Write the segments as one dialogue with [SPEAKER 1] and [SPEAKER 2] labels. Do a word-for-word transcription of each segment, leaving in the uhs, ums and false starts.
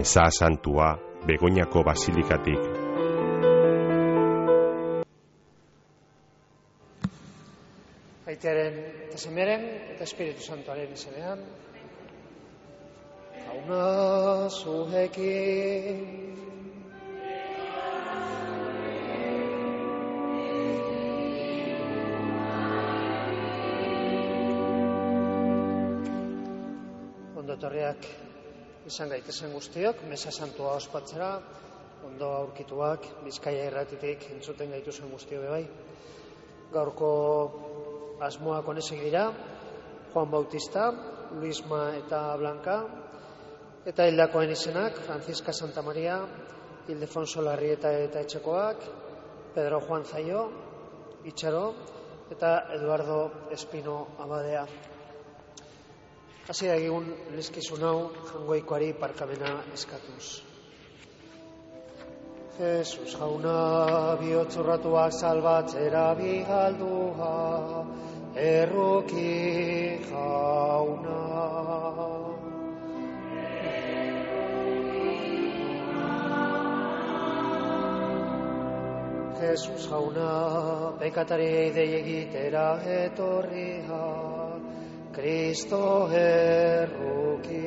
[SPEAKER 1] meza santua Begoñako basilikatik.
[SPEAKER 2] Aitaren eta Semeren eta Espiritu Santuaren izenean. Jauna zuekin. Ondotorriak izan gaitezen guztiok, meza santua ospatzera, ondo aurkituak, Bizkaia irratitik entzuten gaituzen guztiok bai. Gaurko asmoak honesek dira, Juan Bautista, Luisma eta Blanca, eta hildakoen izenak, Francisca Santa Maria, Ildefonso Larrieta eta etxekoak, Pedro Juan Zaio, Itxaro, eta Eduardo Espino Abadea. Hasi da egun lezkizun hau Jangoikoari parkamena eskatuz. Jesus jauna bihotzurratuak salbatzera bigaldua, erruki jauna. Jesus jauna pekatari dei egitera etorria, Kristo erruki.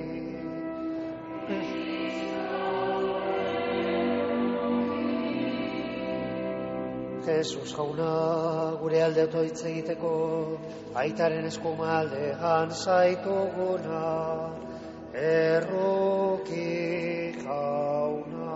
[SPEAKER 2] Jesus jauna gure alde otoitz egiteko, aitaren eskumaldean zaituguna, erruki jauna.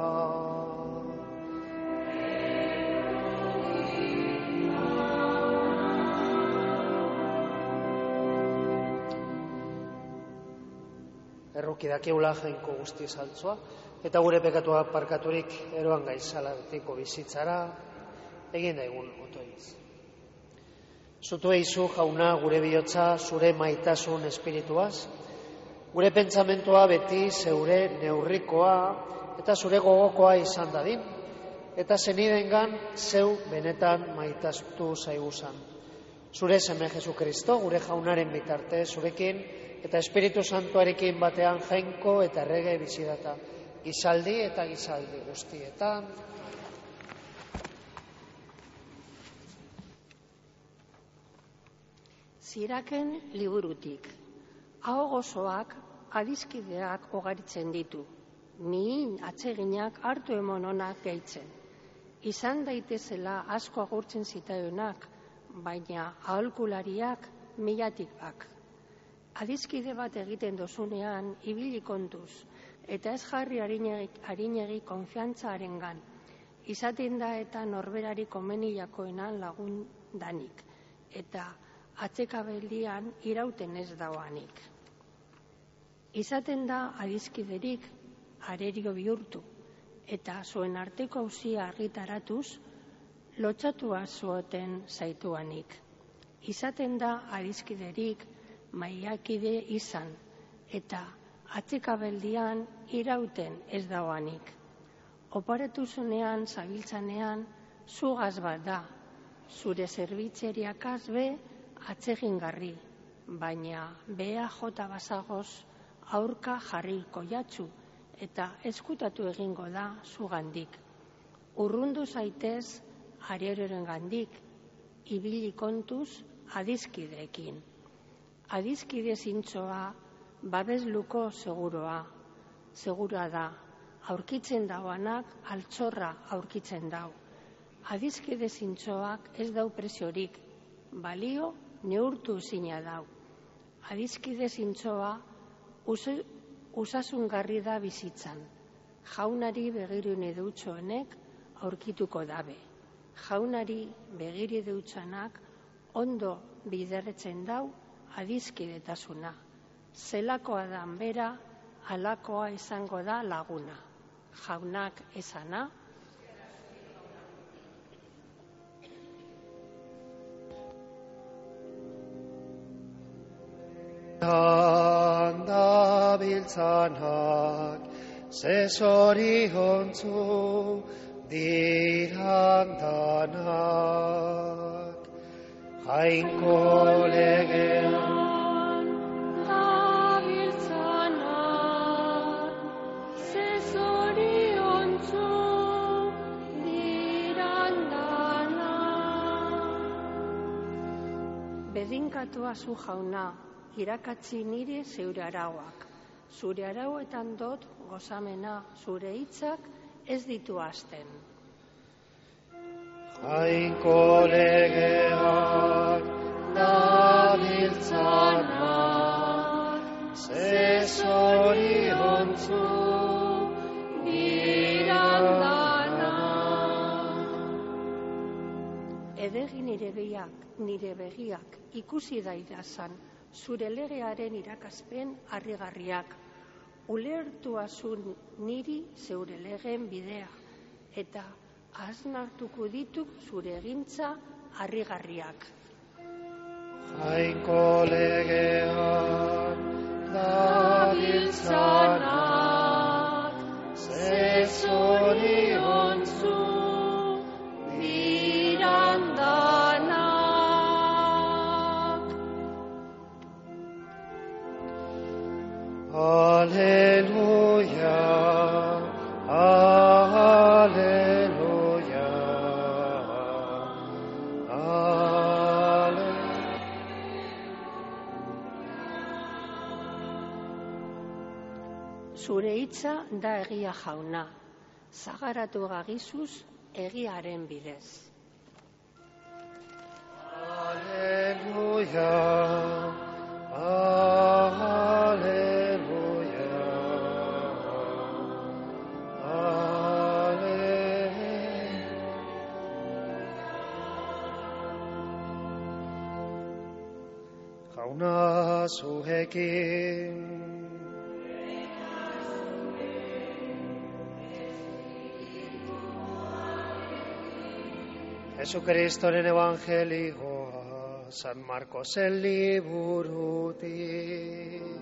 [SPEAKER 2] Erruki dakiula jainko guzti saltzoa, eta gure pekatua parkaturik eroan gaizalatiko bizitzara, egin daigun otoitz. Zutu eizu jauna gure bihotza zure maitasun espirituaz, gure pentsamentua beti zeure neurrikoa eta zure gogokoa izan dadin, eta zenidengan zeu benetan maitastu zaiguzan. Zure seme Jesu Kristo, gure jaunaren bitarte, zurekin, eta Espiritu Santuarekin batean jainko eta errege bizidata, gizaldi eta gizaldi guztietan.
[SPEAKER 3] Ziraken liburutik, hau gozoak adiskideak ogaritzen ditu, mihin atseginak hartu emononak gehitzen. Izan daitezela asko agurtzen zitaionak, baina aholkulariak milatik bak. Adiskide bat egiten dozunean, ibili kontuz, eta ez jarri harinegi konfiantzaarengan, izaten da eta norberari komenilakoenan lagun danik, eta atzekabeldian irauten ez dauanik. Izaten da adiskiderik arerio bihurtu, eta zuen arteko auzia argitaratuz, lotxatua zuoten zaituanik. Izaten da adiskiderik maiakide izan, eta atzekabeldian irauten ez dauanik. Oparatuzunean, zabiltzanean, zugaz bat da, zure zerbitzeriakaz be atsegingarri, baina bea jota bazagoz aurka jarriko jatzu, eta eskutatu egingo da zugandik. Urrundu zaitez areroren gandik, ibili kontuz adiskideekin. Adiskide zintzoa, babesluko seguroa, segura da, aurkitzen dauanak altxorra aurkitzen dau. Adiskide zintzoak ez dau presiorik, balio neurtu zina dau. Adiskide zintzoa usasungarri da bizitzan, jaunari begirune dutxoenek aurkituko dabe. Jaunari begiri dutxanak ondo biderretzen dau adiskidetasuna. Zelakoa dan bera, halakoa izango da laguna. Jaunak esana.
[SPEAKER 2] Handa biltzanak, zezori hontzu dirandanak. Jainko legean
[SPEAKER 3] dabiltzanak, Bedinkatua zu jauna, irakatzi nire zeure arauak. Zure arauetan dot gozamena, zure hitzak ez ditu hasten.
[SPEAKER 2] Jainko legeak dabiltzanak, ze zoriontsu
[SPEAKER 3] Birandanak. Edegi nire begiak, nire begiak ikusi daidazan, zure legearen irakaspen harrigarriak. Ulertuazun niri zeure legeen bidea, eta hausnartuko dituk zure egintza harrigarriak.
[SPEAKER 2] Jainko legeak dabiltzanak, ze zoriontsu birandanak. Aleluia, aleluia, aleluia.
[SPEAKER 3] Zure hitza da egia jauna, zagaratu gagizuz egiaren bidez.
[SPEAKER 2] Aleluia, aleluia, aleluia. Jauna zuekin, Jesucristoren evangelioa, San Marcosen liburutik.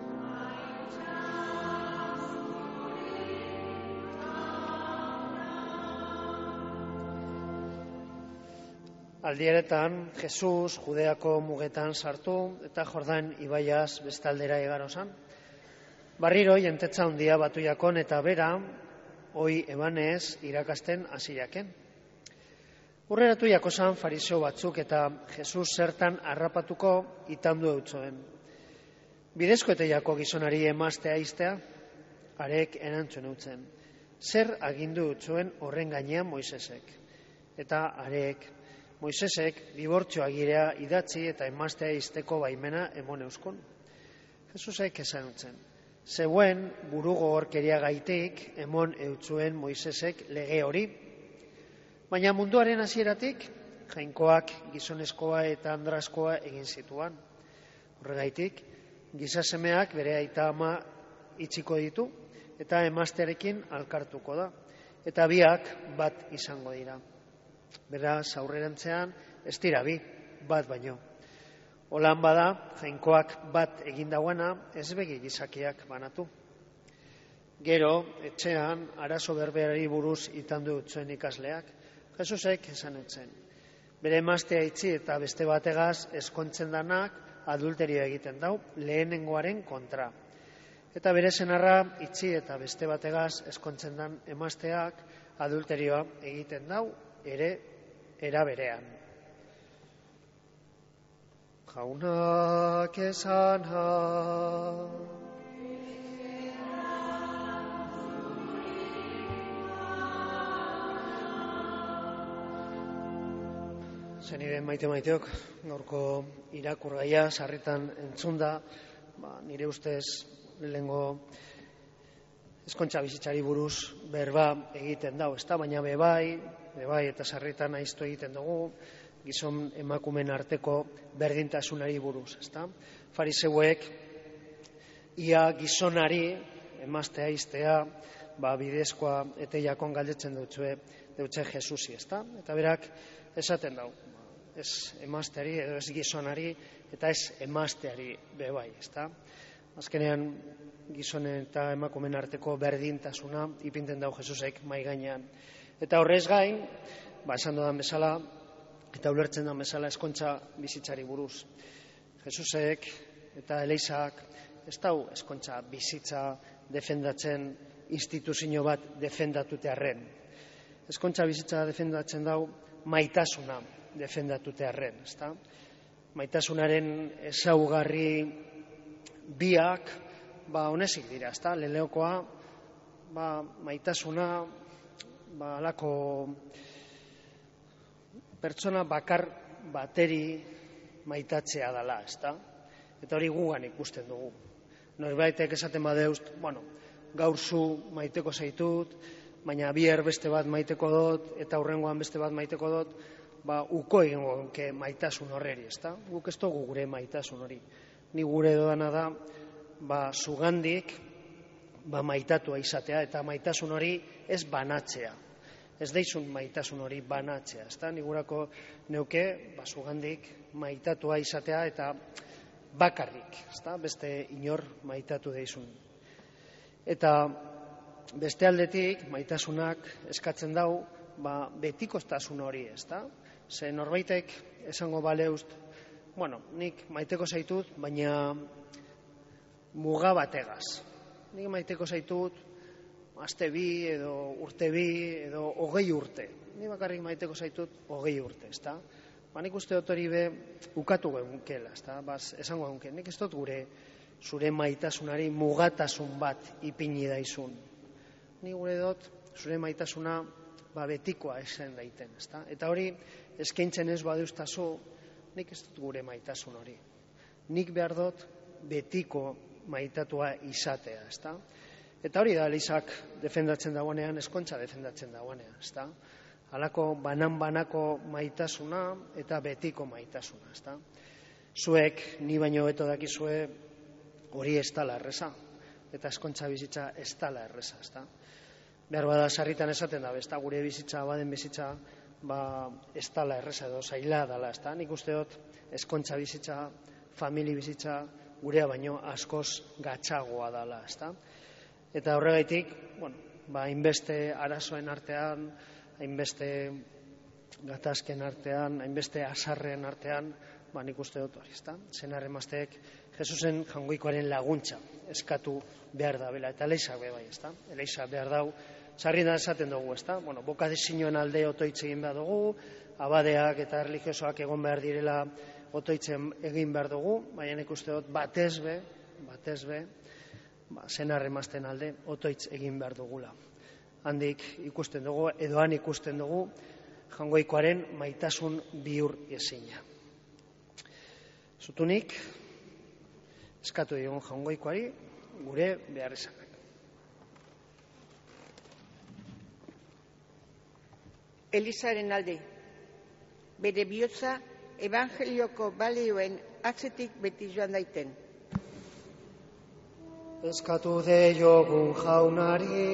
[SPEAKER 2] Aldieretan, Jesus Judeako mugetan sartu eta Jordan ibaiaz bestaldera igaro zan. Barriro jentetza handia batuiakon eta bera, hoi ebanez irakasten hasiaken. Urreratu jakozan fariseo batzuk eta Jesus zertan harrapatuko itandu eutzoen. Bidezko eteiako gizonari emaztea iztea, arek erantzun eutzen. Zer agindu eutzuen horren gainean Moisesek. Eta arek, Moisesek dibortzio agirea idatzi eta emaztea izteko baimena emon euskon. Jesusek esan eutzen. Zeuen burugo horkeria gaitik emon eutzuen Moisesek lege hori. Baina munduaren hasieratik jainkoak gizonezkoa eta andraskoa egin zituan. Horregaitik, gizasemeak bere aita ama itxiko ditu eta emaztearekin alkartuko da. Eta biak bat izango dira. Beraz, aurrerantzean, ez dira bi, bat baino. Holan bada, jainkoak bat egin dauana, ez begi gizakiak banatu. Gero, etxean, arazo berberari buruz itandu utzuen ikasleak, Jesusek esan utzen. Bere emaztea itxi eta beste bategaz eskontzen danak adulterio egiten dau, lehenengoaren kontra. Eta bere senarra itxi eta beste bategaz eskontzen dan emazteak adulterioa egiten dau, ere era berean. Jaunak esana. Zenire maite maiteok, gaurko irakurgaia sarritan entzunda, ba, nire ustez lehengo eskontza bizitzari buruz berba egiten dau, ezta? Baina bebai, bebai eta sarritan aiztu egiten dugu, gizon emakumen arteko berdintasunari buruz, ezta? Fariseuek ia gizonari emaztea iztea, ba, bidezkoa eteiakon galdetzen dutzue, dutze Jesusi, ezta? Eta berak esaten dau. Ez emazteari edo ez gizonari eta ez emazteari bebai, ezta? Azkenean gizonen eta emakumen arteko berdintasuna ipinten dau Jesusek mai gainean. Eta horrez gain, ba esan dudan bezala eta ulertzen den bezala eskontza bizitzari buruz. Jesusek eta Elizak ez dau eskontza bizitza defendatzen instituzio bat defendatute arren. Eskontza bizitza defendatzen dau maitasuna defendatute arren, ezta? maitasunaren ezaugarri biak ba onesik dira, ezta? Leleokoa ba maitasuna ba alako pertsona bakar bateri maitatzea dela, ezta? Eta hori gugan ikusten dugu. Norbaitek esaten badeust, bueno, gaur zu maiteko zaitut, baina bihar beste bat maiteko dut, eta hurrengoan beste bat maiteko dut, ba, uko egingo genuke maitasun horreri, ezta? Guk ez dugu gure maitasun hori. Ni gure dodana da, ba, zugandik, ba, maitatua izatea, eta maitasun hori ez banatzea. Ez deizun maitasun hori banatzea, ezta? Ni gurako neuke, ba, zugandik maitatua izatea, eta bakarrik, ezta? Beste inor maitatu deizun. Eta beste aldetik, maitasunak eskatzen dau, ba, betikostasun hori, ezta? Ze norbaitek esango baleust, bueno, nik maiteko zaitut, baina muga bategaz. Nik maiteko zaitut, aste bi, edo urte bi, edo hogei urte. Nik bakarrik maiteko zaitut, hogei urte, ezta? Ba, nik uste dut hori be, ukatu gehunkela, ezta? Baz, esango gehunkela, nik ez dut gure zure maitasunari mugatasun bat ipini daizun. Ni gure dut, zure maitasuna ba, betikoa esan daiten, ezta? Eta hori, eskaintzen ez badeuztazu, nik ez dut gure maitasun hori. Nik behar dut betiko maitatua izatea, ezta? Eta hori da, Elizak defendatzen dagoenean, eskontza defendatzen dagoenean, ezta? Halako banan-banako maitasuna eta betiko maitasuna, ezta? Zuek, ni baino beto dakizue, hori ez dala erreza, eta eskontza bizitza ez dala erreza, ezta? Behar bada sarritan esaten da, ezta? Gure bizitza, baden bizitza, ba, ez dala erreza edo zaila dala, ezta? Nik uste dut, eskontza bizitza, famili bizitza, gurea baino askoz gatzagoa dala, ezta? Eta horregaitik, bueno, ba, hainbeste arazoen artean, hainbeste gatazken artean, hainbeste azarren artean, ba, nik uste dut hori, ezta? Senar emazteek Jesusen Jaungoikoaren laguntza eskatu behar da bela, eta Elizak be bai, ezta? Eliza behar dau, sarritan esaten dugu, ezta? Bueno, bokadizioen alde otoitz egin behar dugu, abadeak eta erlijiosoak egon behar direla otoitzen egin behar dugu, baina nik uste dut batez be, batez be, ba, senar emazten alde otoitz egin behar dugula. Handik ikusten dugu, edo han ikusten dugu, Jaungoikoaren maitasun bihur ezina. Zutunik, eskatu digun Jaungoikoari gure beharrizanak.
[SPEAKER 4] Elizaren alde, bere bihotza evangelioko balioen atzetik beti joan daiten.
[SPEAKER 2] Eskatu deiogun Jaunari,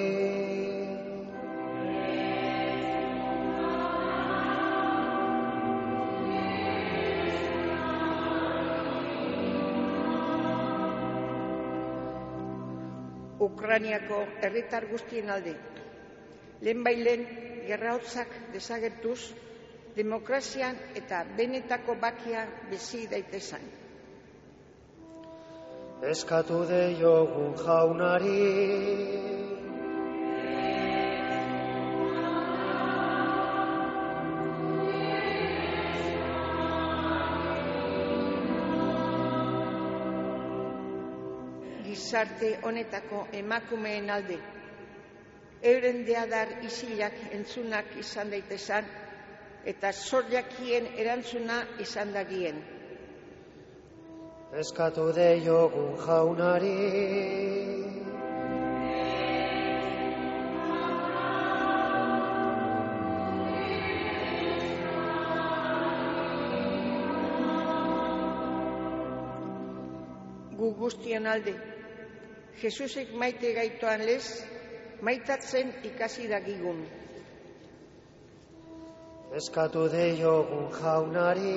[SPEAKER 4] Ukrainiako herritar guztien alde, lehenbailen gerrahotzak desagertuz, demokrazian eta benetako bakia bizi daitezan.
[SPEAKER 2] Eskatu deiogun Jaunari,
[SPEAKER 4] gizarte honetako emakumeen alde, euren deadar isilak entzunak izan daitezan, eta zorjakien erantzuna izan dagien.
[SPEAKER 2] Eskatu deiogun Jaunari,
[SPEAKER 4] gu guztien alde, Jesusek maite gaitoan lez, maitatzen ikasi dagigun.
[SPEAKER 2] eskatu deiogun Jaunari,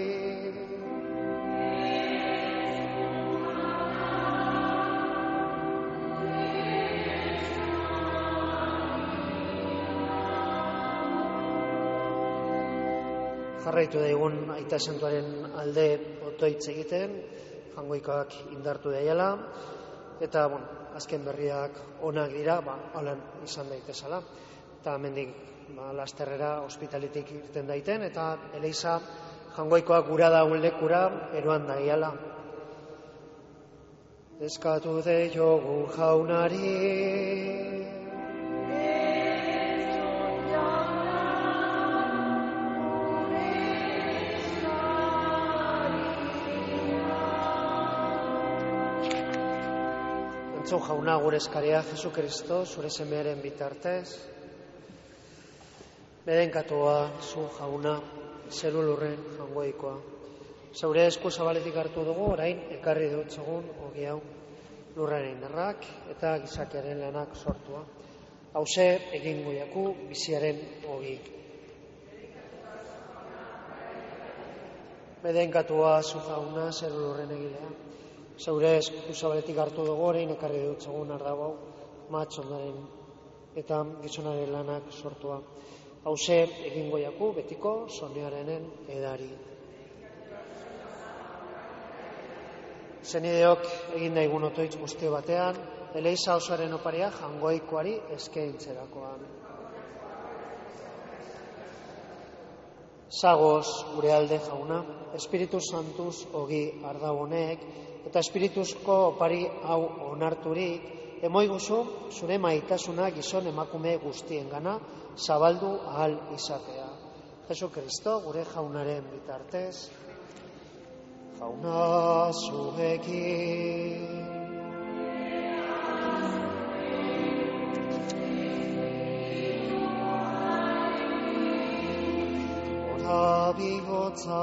[SPEAKER 2] jarraitu daigun Aita Santuaren alde otoitz egiten, Jaungoikoak indartu daiela, eta, bueno, azken berriak onak dira, ba, holan izan daitezala. Eta hemendik ba, lasterrera ospitaletik irten daiten, eta Eliza jangoikoak gura daun lekura eroan nahiala. Eskatu deiogun jaunari, entzun jauna gure eskaria Jesu Kristo, zure semearen bitartez, bedenkatua zu jauna, zeru lurren jangoikoa. Zeure esku zabaletik hartu dugu, orain ekarri dutzegun ogi hau lurraren indarrak eta gizakiaren lanak sortua. Hauze egingo jaku biziaren ogi. Bedenkatua zu jauna, zeru lurren egilea. Zeure esku zabaletik hartu dugu, orain ekarri dutzegun ardago hau matxondaren eta gizonaren lanak sortua. Hauze egingo jaku betiko sonearenen edari. Zenideok egin daigun otoitz guztio batean, Eleiza osoaren oparia jangoikoari eskaintzerakoan. Zagoz gure alde jauna, Espiritu Santuz ogi ardagonek, eta espirituzko opari hau onarturik, emoiguzu zure maitasuna gizon emakume guztien gana zabaldu ahal izatea. Jesu Kristo gure jaunaren bitartez, jauna zuekin. Ora bihotza,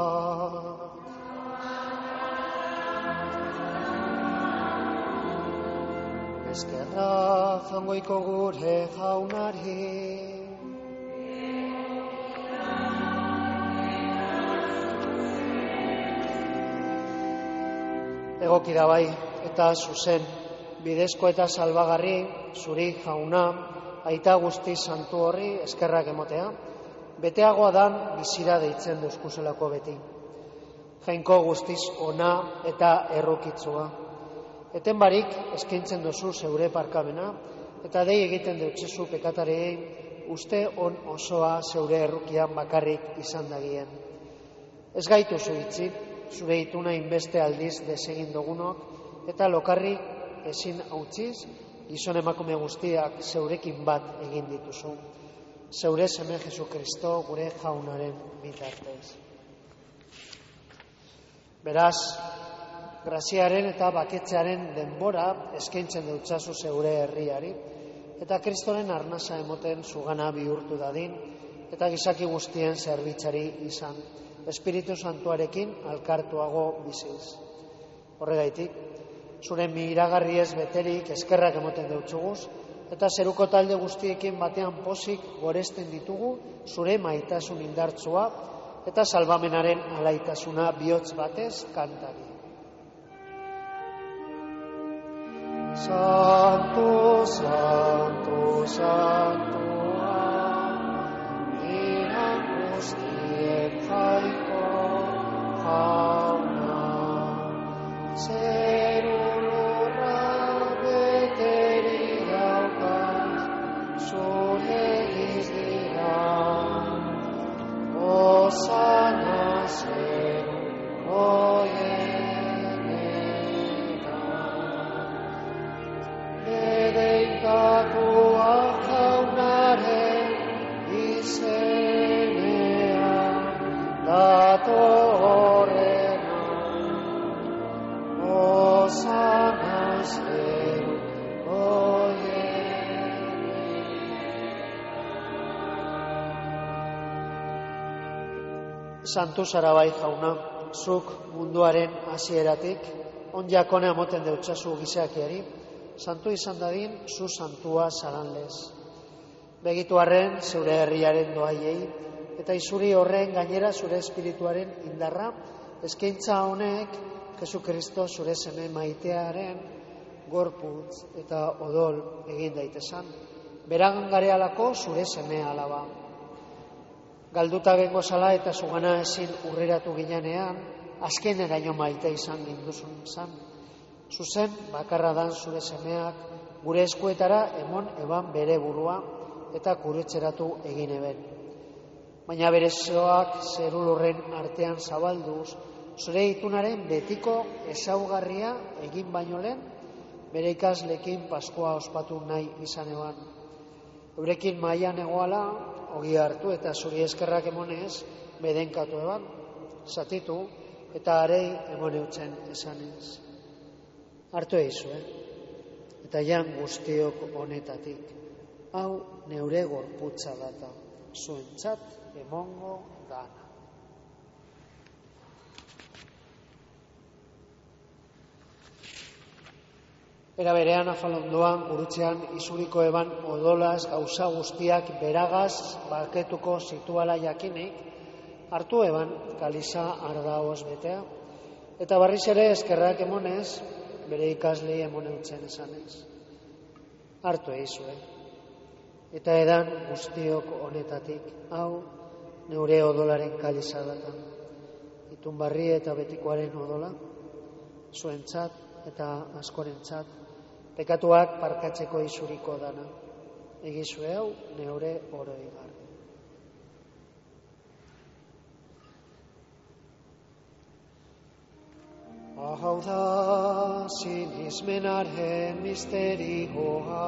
[SPEAKER 2] eskerra jangoiko gure jaunari. Egoki da bai, eta zuzen, bidezko eta salbagarri, zuri jauna, aita guzti santu horri eskerrak emotea, beteagoa dan bizira deitzen duzkuzelako beti. Jainko guztiz ona eta errukitzua. Eten barik eskaintzen duzu zeure parkamena, eta dei egiten deutzezu pekatarei uste on osoa zeure errukian bakarrik izan dagien. Ez gaitu zuitzi, zure ituna inbeste aldiz desegin dugunok, eta lokarrik ezin hautziz, gizon emakume guztiak zeurekin bat egin dituzu. Zeure seme Jesu Kristo gure jaunaren bitartez. Beraz, graziaren eta baketzearen denbora eskaintzen dutzazu zeure herriari, eta Kristoren arnasa emoten zugana bihurtu dadin, eta gizaki guztien zerbitzari izan, Espiritu Santuarekin alkartuago biziz. Horregaitik, zure miragarriez beterik eskerrak emoten deutzuguz, eta zeruko talde guztiekin batean pozik goresten ditugu zure maitasun indartsua eta salbamenaren alaitasuna bihotz batez kantari. Santo, Santo, Santua, iran guztien jaiko jauna, zeru lurra beteri daukaz, zure izdira, osana zeru Bedeikatua jaunaren izenean datorrena, osana zeru Santu zara bai jauna, zuk munduaren hasieratik, onjakone amoten deutsazu gizakiari, santu izan dadin, zu santua zaranlez. Begitu arren, zeure herriaren doaiei, eta izuri horren gainera zure espirituaren indarra, eskaintza honek, Jesu Kristo zure seme maitearen gorputz eta odol egin daitezan, beran garealako zure seme alaba. Galduta bengo zala eta zugana ezin urreratu ginean, azken eraino maite izan ginduzun zan. Zuzen, bakarra dan zure semeak, gure eskuetara emon eban bere burua eta kuretxeratu egin eben. baina bere zoak zerulurren artean zabalduz, zure itunaren betiko ezaugarria egin baino lehen, bere ikaslekin Paskua ospatu nahi izan eban. Eurekin mailan egoala, ogia hartu eta zuri eskerrak emonez, bedenkatu eban, zatitu eta arei emone utzen esanez. Hartu eizu, eh? Eta jan guztiok honetatik, hau neure gorputza data, zuentzat emongo dana. Era berean afalondoan, gurutzean izuriko eban odolaz gauza guztiak beragaz baketuko zituala jakinik, hartu eban kaliza ardaoz betea, eta barriz ere eskerrak emonez, bere ikaslei emone utzen esanez. Hartu eizu, eh? Eta edan guztiok honetatik, hau neure odolaren kaliza data. Itun barri eta betikoaren odola, zuentzat eta askorentzat, pekatuak parkatzeko izuriko dana. Egizue hau neure oroigar. Hau da sinismenaren misterioa,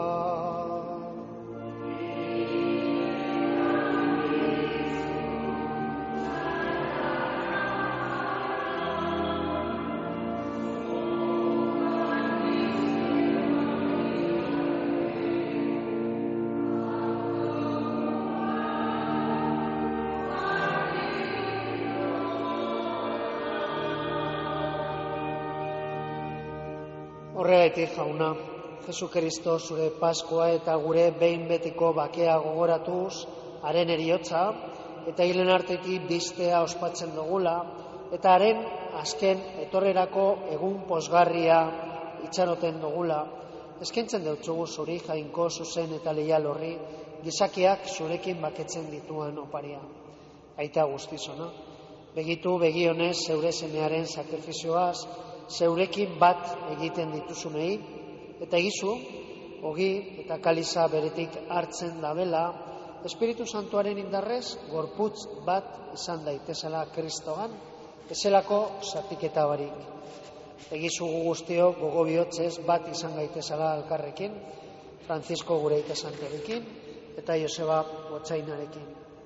[SPEAKER 2] horregatik jauna, Jesu Kristo zure Paskua eta gure behin betiko bakea gogoratuz, haren eriotza eta hilen artetik biztea ospatzen dugula, eta haren azken etorrerako egun pozgarria itxaroten dugula, eskaintzen deutzugu zuri jainko zuzen eta leial horri, gizakiak zurekin baketzen dituan oparia. Aita guztizona, begitu begionez zeure semearen sakrifizioaz, zeurekin bat egiten dituzunei, eta egizu, ogi eta kaliza beretik hartzen dabela, Espiritu Santuaren indarrez, gorputz bat izan daitezela Kristogan, ezelako zatiketa barik. Egizu gu guztiok gogo bihotzez bat izan gaitezela elkarrekin, Francisco gure itesanterekin, eta Joseba Gotzainarekin.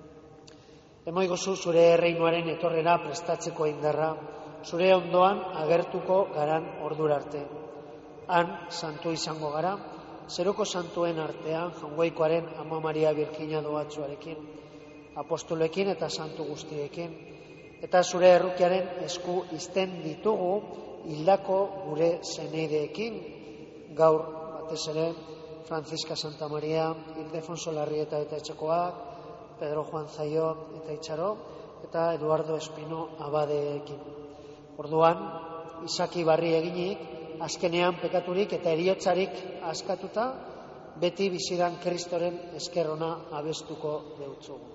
[SPEAKER 2] Emoigozu zure erreinuaren etorrera prestatzeko indarra, zure ondoan agertuko garan ordura arte. Han, santu izango gara, zeruko santuen artean, Jangoikoaren Ama Maria Birjina doatzuarekin, apostolekin eta santu guztiekin, eta zure errukiaren esku izten ditugu hildako gure zeneideekin, gaur batez ere, Francisca Santa Maria, Ildefonso Larrieta eta Etxekoak, Pedro Juan Zaio eta Itxaro, eta Eduardo Espino abadeekin. Orduan, Isaki barri eginik, azkenean pekaturik eta eriotzarik askatuta, beti bizidan Kristoren eskerrona abestuko deutzugu.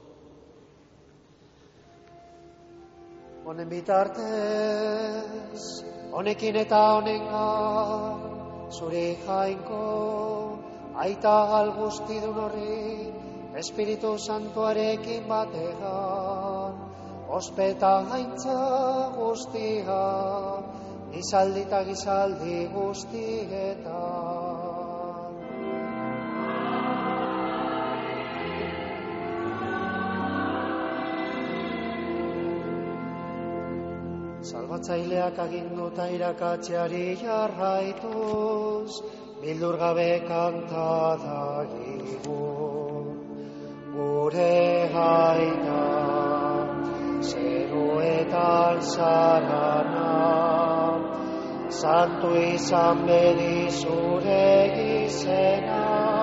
[SPEAKER 2] Honen bitartez, honekin eta honengan, zure jainko, aita gal guztidun horri, Espiritu Santuarekin bategan, ospeta gaintza guztia, gizaldi eta gizaldi guztietan. Salbatzaileak aginduta irakatzeari jarraituz, bildur gabe kanta dagigun, gure aita. Zeruetan zarana, santu izan bedi zure izena,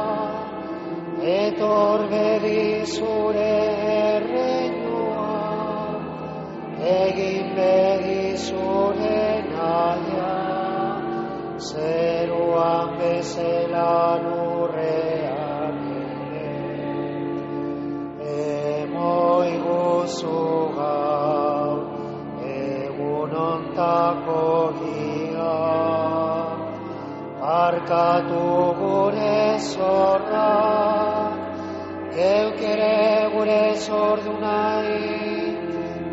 [SPEAKER 2] etor bedi zure erreinua, egin bedi zure naia, zeruan bezala lurrean ere, emoiguzu gaur, egun ontako gia, barkatu gure zorra, geuk ere gure zorduna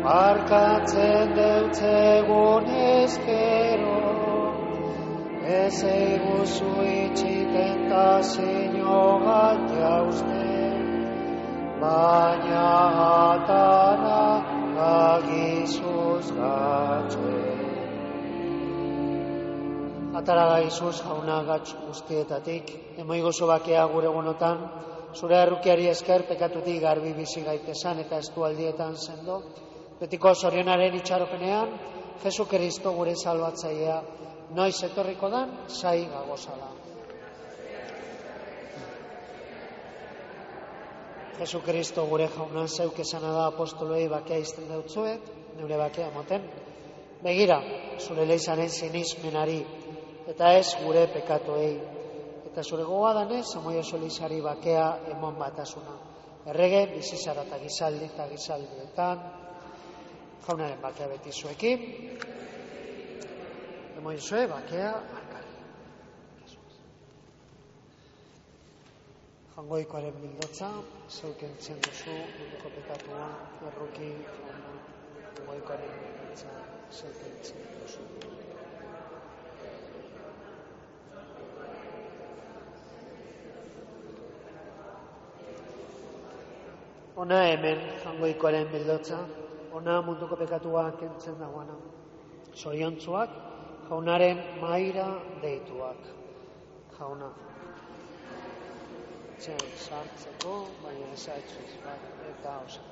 [SPEAKER 2] barkatzen deutzegun ezkero, ez eiguzu itxiten tazio bat jauzten, baina atara agizuz gatxuen. Atara gaizuz jauna gatz guztietatik, emoiguzu bakea gure gunotan, zure errukiari esker pekatutik garbi bizi gaitesan eta estu aldietan sendo, betiko zorionaren itxaropenean, Jesu Kristo gure salbatzailea, noiz etorriko dan, zai gagozala. Jesu Kristo gure jauna zeuk esana da apostoloei bakea izten dautzuet, neure bakea moten, begira, zure leizaren sinismenari, eta ez gure pekatoei. Eta zure gogoa danez, amoio solizari bakea emon batasuna. Errege, bizizara eta gizaldi eta gizaldietan, jaunaren bakea beti zuekin, emoio zue bakea markari. Jangoikoaren bildotza, zeuken zen duzu, munduko pekatua, erruki, jangoikoaren bildotza, zeuken zen duzu. Ona hemen jangoikoaren bildotza, ona munduko pekatua kentzen dagoana. Zoriontzuak, jaunaren maira deituak. Jauna. Txen sartzeko, baina ezaitzuiz bat, eta osa.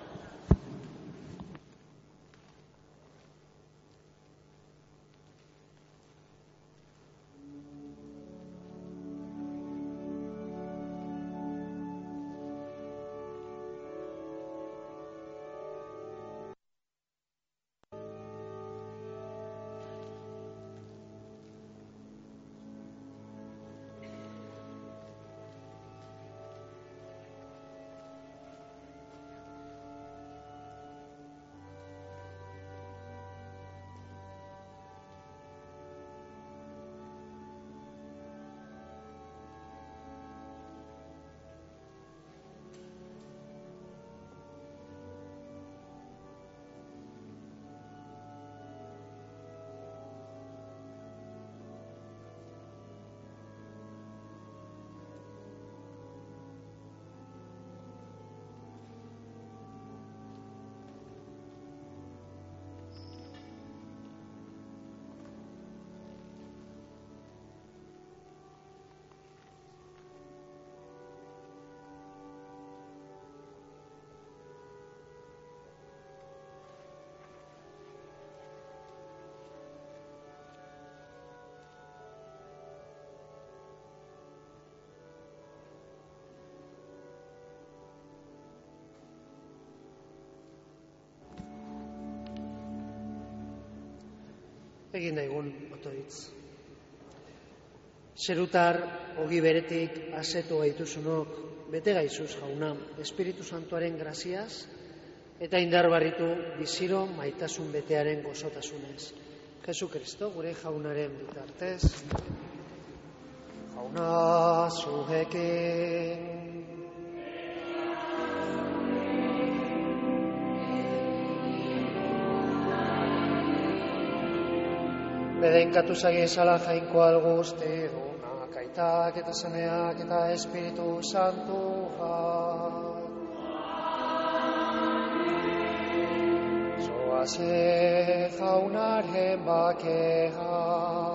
[SPEAKER 2] Egin daigun otoitz. Zerutar ogi beretik asetu gaituzunok, bete gaizuz jauna, Espiritu Santuaren graziaz, eta indar barritu biziro maitasun betearen gozotasunez. Jesu Kristo, gure jaunaren bitartez, jauna zuekin. Bedenkatu zagiezala jainko alguzte dunak, aitak eta semeak eta Espiritu Santuak. Zoaze jaunaren bakea.